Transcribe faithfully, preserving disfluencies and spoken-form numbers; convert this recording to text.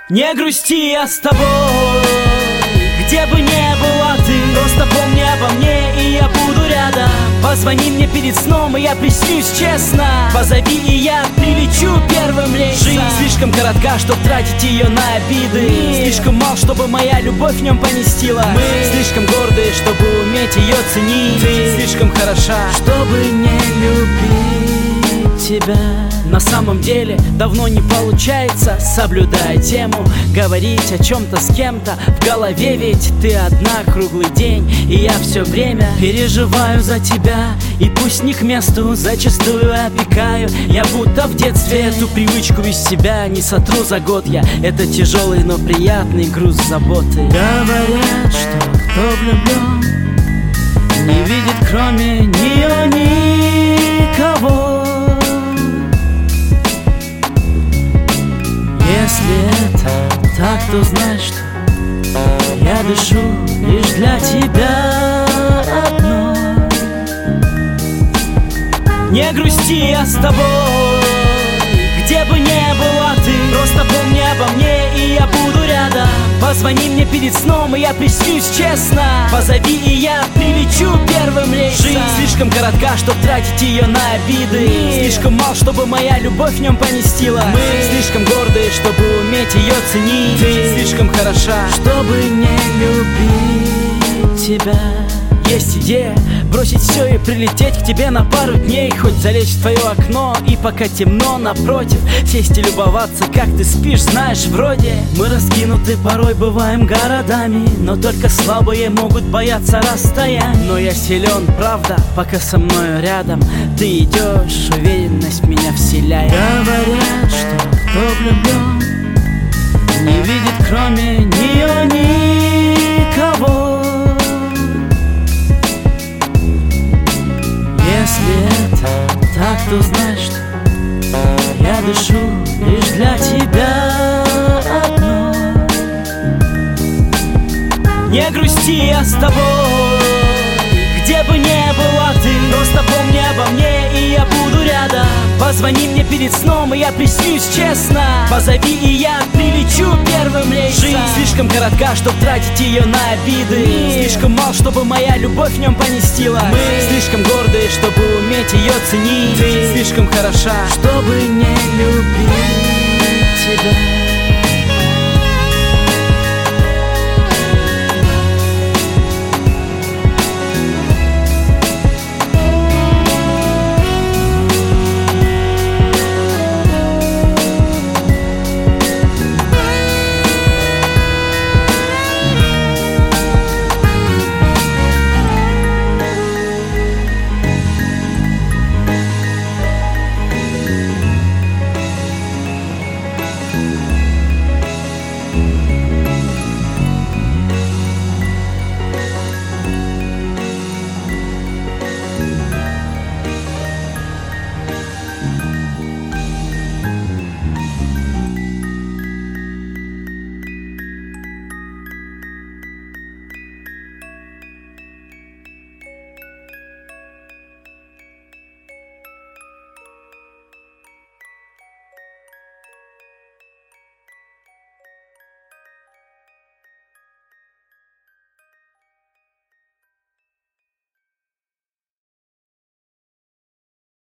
Не грусти, я с тобой, где бы ни была ты. Просто помни обо мне, и я буду рядом. Позвони мне перед сном, и я приснюсь честно. Позови, и я прилечу первым рейсом. Жизнь слишком коротка, чтоб тратить ее на обиды. Мир слишком мал, чтобы моя любовь в нем поместила. Мы слишком гордые, чтобы уметь ее ценить. Ты слишком хороша, чтобы не любить тебя. На самом деле давно не получается, соблюдая тему, говорить о чем-то с кем-то. В голове ведь ты одна круглый день, и я все время переживаю за тебя. И пусть не к месту, зачастую опекаю. Я будто в детстве эту привычку из себя не сотру за год я. Это тяжелый, но приятный груз заботы. Говорят, что кто влюблен, не видит кроме нее никого. Если это так, то знай, что я дышу лишь для тебя одной. Не грусти, я с тобой, где бы ни была ты. Просто помни обо мне, и я буду рядом. Позвони мне перед сном, и я приснюсь честно. Позови, и я прилечу первым рейсом. Жизнь слишком коротка, чтоб тратить ее на обиды. Мир слишком мал, чтобы моя любовь в нем поместила. Мы слишком гордые, чтобы уметь ее ценить. Ты слишком хороша, чтобы не любить тебя. Есть идея бросить все и прилететь к тебе на пару дней. Хоть залечь в твое окно и пока темно напротив сесть и любоваться, как ты спишь, знаешь, вроде мы раскинуты порой бываем городами, но только слабые могут бояться расстояний. Но я силен, правда, пока со мною рядом ты идешь, уверенность меня вселяет. Говорят, что кто влюблен, не видит кроме нее никого. Если это так, то знай, что я дышу лишь для тебя одной. Не грусти, я с тобой, где бы ни была ты. Просто помни обо мне, и я буду рядом. Позвони мне перед сном, и я приснюсь честно. Позови, и я прилечу первым рейсом. Жизнь слишком коротка, чтоб тратить ее на обиды. Мир слишком мал, чтобы моя любовь в нем поместила. Мы слишком гордые, чтобы уметь ее ценить. Ты слишком хороша, чтобы не любить тебя.